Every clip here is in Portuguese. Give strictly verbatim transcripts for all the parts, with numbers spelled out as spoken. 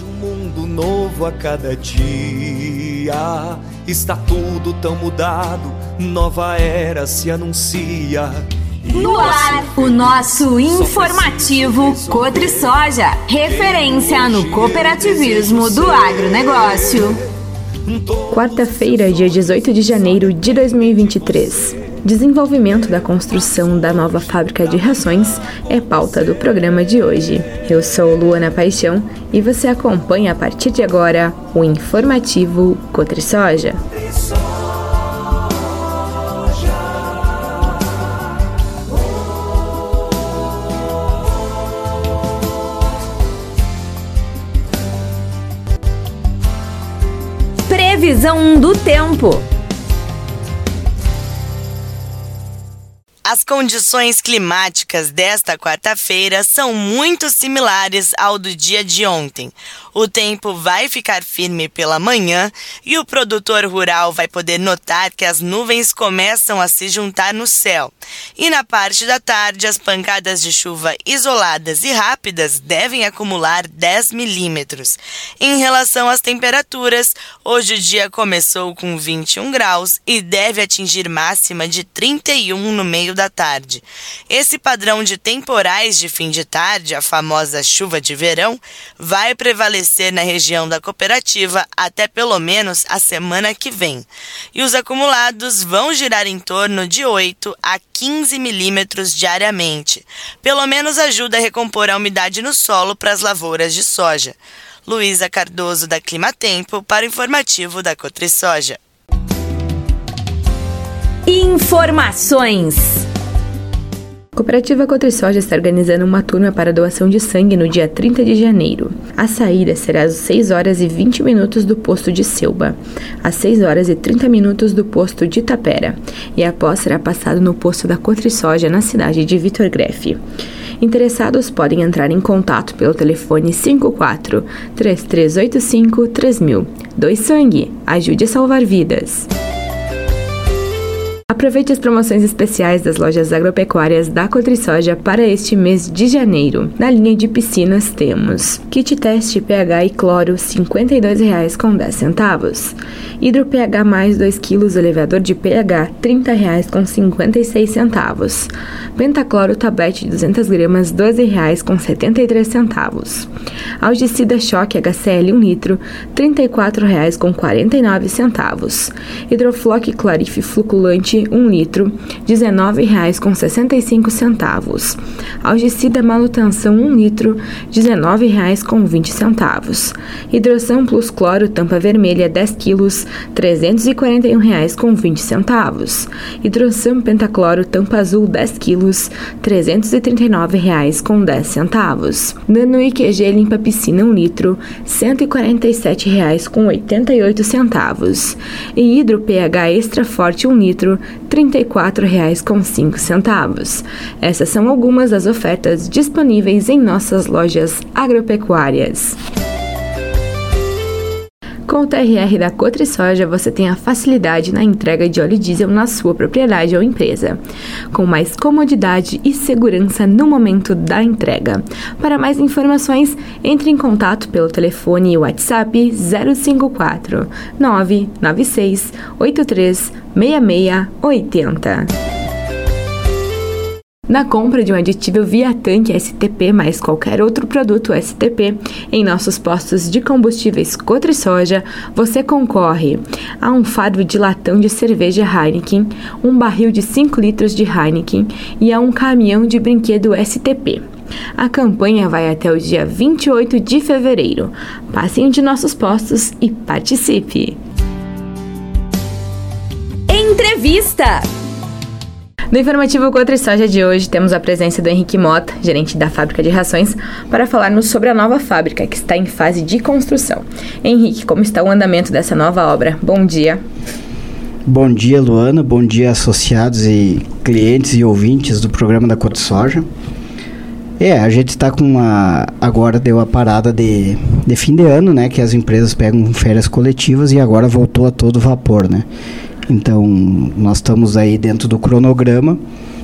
Vejo um mundo novo a cada dia. Está tudo tão mudado, nova era se anuncia. No ar, o nosso informativo Cotrisoja, referência no cooperativismo do agronegócio. Quarta-feira, dia dezoito de janeiro de dois mil e vinte e três. Desenvolvimento da construção da nova fábrica de rações é pauta do programa de hoje. Eu sou Luana Paixão e você acompanha a partir de agora o informativo Cotrisoja. Previsão do tempo. As condições climáticas desta quarta-feira são muito similares ao do dia de ontem. O tempo vai ficar firme pela manhã e o produtor rural vai poder notar que as nuvens começam a se juntar no céu. E na parte da tarde, as pancadas de chuva isoladas e rápidas devem acumular dez milímetros. Em relação às temperaturas, hoje o dia começou com vinte e um graus e deve atingir máxima de trinta e um no meio da tarde. Esse padrão de temporais de fim de tarde, a famosa chuva de verão, vai prevalecer na região da cooperativa até pelo menos a semana que vem. E os acumulados vão girar em torno de oito a quinze milímetros diariamente. Pelo menos ajuda a recompor a umidade no solo para as lavouras de soja. Luísa Cardoso, da Climatempo, para o informativo da Cotrisoja. Informações. A Cooperativa Cotrisoja está organizando uma turma para doação de sangue no dia trinta de janeiro. A saída será às seis horas e vinte minutos do posto de Selba, às seis horas e trinta minutos do posto de Itapera, e após será passado no posto da Cotrisoja na cidade de Vitor Greff. Interessados podem entrar em contato pelo telefone cinco quatro, três três oito cinco, três mil. Doe sangue, ajude a salvar vidas. Aproveite as promoções especiais das lojas agropecuárias da Cotrisoja para este mês de janeiro. Na linha de piscinas temos kit teste pH e cloro cinquenta e dois reais com dez centavos. Hidro pH mais dois quilos elevador de pH trinta reais com cinquenta e seis centavos. Pentacloro tablete duzentas gramas doze reais com setenta e três centavos. Algicida choque H C L um litro trinta e quatro reais com quarenta e nove centavos. Hidrofloc Clarif fluculante um litro, dezenove reais com sessenta e cinco centavos. Algicida manutenção um litro, dezenove reais com vinte centavos. Hidroção plus cloro tampa vermelha dez quilos, trezentos e quarenta e um reais com vinte centavos. Hidroção pentacloro tampa azul dez quilos, trezentos e trinta e nove reais com dez centavos. Nano I Q G limpa piscina um litro, cento e quarenta e sete reais com oitenta e oito centavos. E hidro pH extra forte um litro, trinta e quatro reais com cinco centavos. Essas são algumas das ofertas disponíveis em nossas lojas agropecuárias. Com o T R R da Cotrisoja, você tem a facilidade na entrega de óleo diesel na sua propriedade ou empresa, com mais comodidade e segurança no momento da entrega. Para mais informações, entre em contato pelo telefone e WhatsApp zero cinco quatro, nove nove seis, oito três, seis seis oito zero. Na compra de um aditivo via tanque S T P mais qualquer outro produto S T P em nossos postos de combustíveis Cotrisoja, você concorre a um fardo de latão de cerveja Heineken, um barril de cinco litros de Heineken e a um caminhão de brinquedo S T P. A campanha vai até o dia vinte e oito de fevereiro. Passe em um de nossos postos e participe. Entrevista. No informativo Cotrisoja de hoje, temos a presença do Henrique Mota, gerente da fábrica de rações, para falarmos sobre a nova fábrica que está em fase de construção. Henrique, como está o andamento dessa nova obra? Bom dia. Bom dia, Luana. Bom dia, associados e clientes e ouvintes do programa da Cotrisoja. É, a gente está com uma... Agora deu a parada de, de fim de ano, né? Que as empresas pegam férias coletivas e agora voltou a todo vapor, né? Então, nós estamos aí dentro do cronograma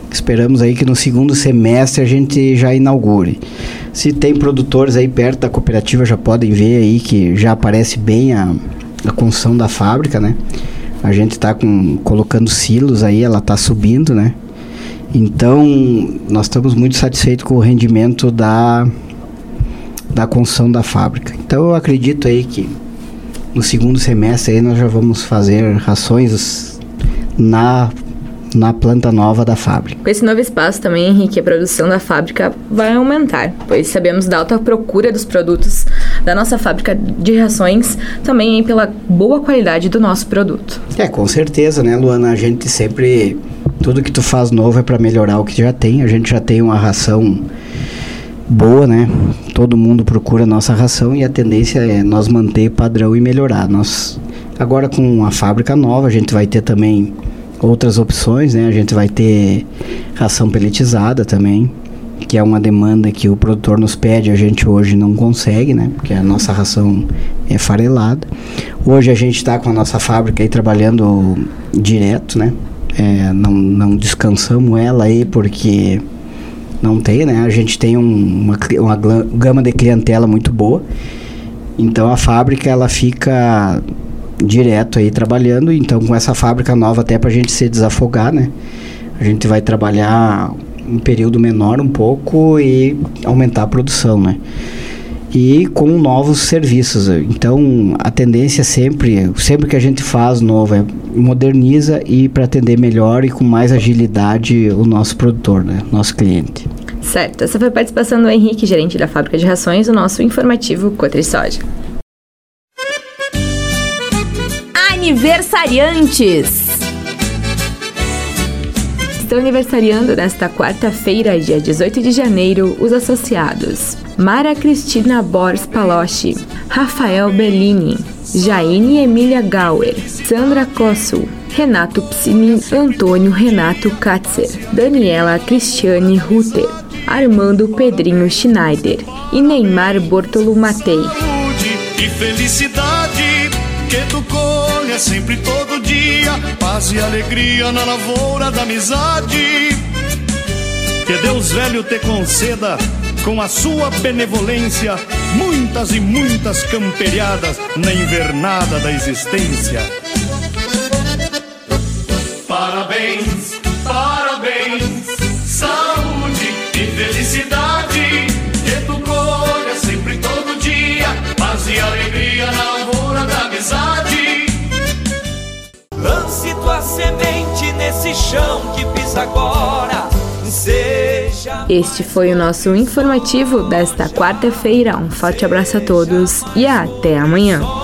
Esperamos aí que no segundo semestre a gente já inaugure. Se tem produtores aí perto da cooperativa, já podem ver aí que já aparece bem a, a construção da fábrica, né? A gente está colocando silos aí, ela está subindo, né? Então, nós estamos muito satisfeitos com o rendimento da, da construção da fábrica. Então, eu acredito aí que no segundo semestre aí nós já vamos fazer rações na na planta nova da fábrica. Com esse novo espaço também, Henrique, a produção da fábrica vai aumentar, pois sabemos da alta procura dos produtos da nossa fábrica de rações, também pela boa qualidade do nosso produto. É, com certeza, né, Luana? A gente sempre, tudo que tu faz novo é para melhorar o que já tem. A gente já tem uma ração boa, né? Todo mundo procura a nossa ração e a tendência é nós manter padrão e melhorar. Nós, agora com a fábrica nova, a gente vai ter também outras opções, né? A gente vai ter ração pelletizada também, que é uma demanda que o produtor nos pede, a gente hoje não consegue, né? Porque a nossa ração é farelada. Hoje a gente está com a nossa fábrica aí trabalhando direto, né? É, não, não descansamos ela aí porque não tem, né? A gente tem um, uma, uma gama de clientela muito boa. Então a fábrica ela fica direto aí trabalhando, então com essa fábrica nova até pra gente se desafogar, né? A gente vai trabalhar um período menor um pouco e aumentar a produção, né? E com novos serviços. Então a tendência sempre, sempre que a gente faz novo é moderniza e para atender melhor e com mais agilidade o nosso produtor, né? Nosso cliente. Certo, essa foi a participação do Henrique, gerente da fábrica de rações, do nosso informativo CotriSoja. Aniversariantes. Estão aniversariando nesta quarta-feira, dia dezoito de janeiro, os associados Mara Cristina Bors Palocci, Rafael Bellini, Jaine Emília Gauer, Sandra Cossul, Renato Psinin, Antônio Renato Katzer, Daniela Cristiane Rutter, Armando Pedrinho Schneider e Neymar Bortolo Matei. Saúde e felicidade que tu colha sempre todo dia, paz e alegria na lavoura da amizade. Que Deus velho te conceda, com a sua benevolência, muitas e muitas camperiadas na invernada da existência. Parabéns, parabéns, saúde e felicidade, que tu colha sempre todo dia, paz e alegria na lavoura da amizade. Lance tua semente nesse chão que pisa agora, seja... Este foi o nosso informativo desta quarta-feira. Um forte abraço a todos e até amanhã.